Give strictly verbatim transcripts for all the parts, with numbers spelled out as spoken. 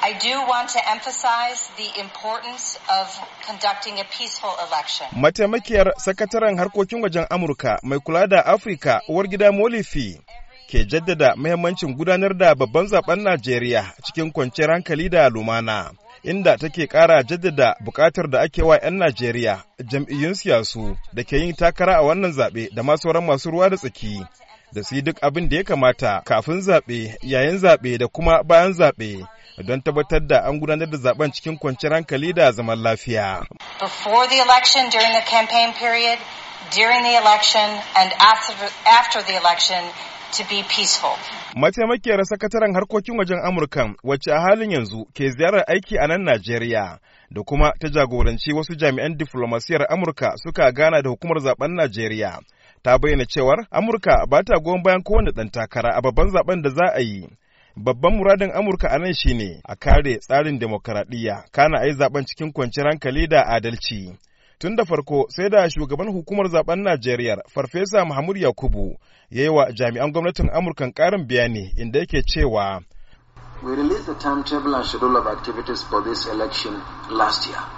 I do want to emphasize the importance of conducting a peaceful election. Mataimakiyar sakataren harkokin wajen Amurka mai kula da Afirka, uwar gida Molifi, ke jaddada muhimmancin gudanar da babban zaben Najeriya cikin kwanciyar hankali da lumana, inda take ƙara jaddada buƙatar da ake wa 'yan Najeriya, jam'iyyun siyasu da ke yin takara a wannan zaɓe da ma sauran masu ruwa da tsaki, da su yi duk abin da ya kamata kafin zaɓe, yayin zaɓe da kuma bayan zaɓe, don tabbatar da an gudanar da zaben cikin kwanciyar hankali da zaman lafiya. Before the election, during the campaign period, during the election, and after, after the election, to be peaceful. Mataimakiyar sakataren harkokin wajen Amurka wacce a halin yanzu ke ziyarar aiki a nan Najeriya da kuma ta jagoranci wasu jami'an diflomasiyar Amurka suka gana da hukumar zaben Najeriya. Ta bayyana cewar Amurka ba ta goyon bayan kowane ɗan takara a babban zaben da za a yi. Babban muradin Amurka a nan shine a kare tsarin demokaradiyya, kana a yi zaben cikin kwanciyar hankali da adalci. Tun da farko sai da shugaban hukumar zaben Najeriya Farfesa Mahmud Yakubu ya yi wa jami'an gwamnatin Amurkan ƙarin bayani inda yake cewa We released the timetable and schedule of activities for this election last year.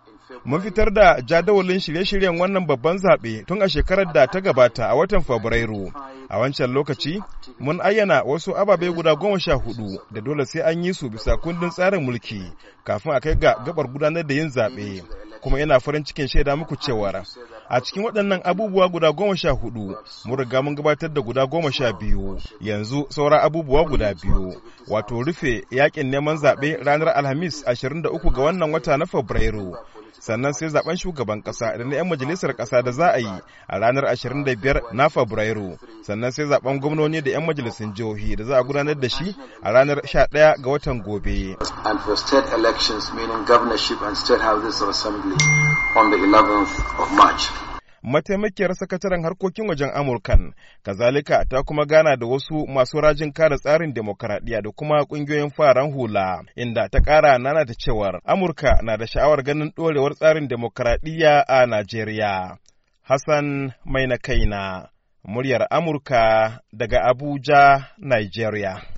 Mun fitar da jadawalin shirye-shiryen wannan babban zaɓe tun a shekarar da ta gabata a watan Fabrairu. A wancan lokaci, mun ayyana wasu ababe guda goma sha hudu da dole sai an yi su bisa kundin tsarin mulki kafin a kai ga gabar gudanar da yin zaɓe. Kuma ina farin cikin shaida muku cewar a cikin waɗannan abubuwa guda goma sha hudu mun riga mun gabatar da guda goma sha biyu, yanzu saura abubuwa guda biyu, wato rufe yakin neman zaɓe ranar Alhamis ashirin da uku ga wannan wata na Fabrairu, sannan sai zaben shugaban ƙasa da na 'yan majalisar ƙasa da za a yi a ranar ashirin da biyar na Fabrairu, sannan sai zaben gwamnoni da 'yan majalisun jihohi da za a gudanar da shi a ranar sha ɗaya ga watan gobe. And for state elections, meaning governorship and state houses of assembly, on the eleventh of March. Mataimakiyar sakataren harkokin wajen Amurkan, kazalika ta kuma gana da wasu masu rajin kare tsarin demokaradiyya da kuma ƙungiyoyin fararen hula, inda ta ƙara nana da cewar Amurka na da sha'awar ganin ɗorewar tsarin demokaradiyya a Najeriya. Hassan Mai na kaina, muryar Amurka daga Abuja, Nigeria.